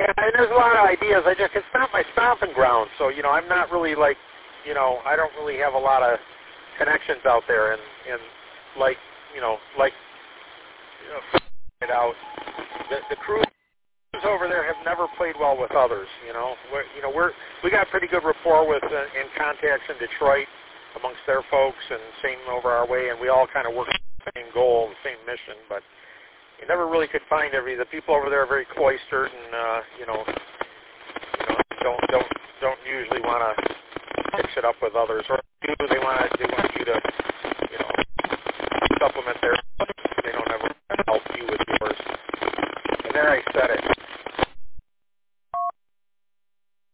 and there's a lot of ideas. It's not my stomping ground, so I'm not really like, I don't really have a lot of connections out there, and like, it out. The crews over there have never played well with others. We got pretty good rapport with and contacts in Detroit amongst their folks, and same over our way, and we all kind of work the same goal, the same mission, but you never really could find the people over there are very cloistered, and don't usually want to mix it up with others, or do they want you to supplement their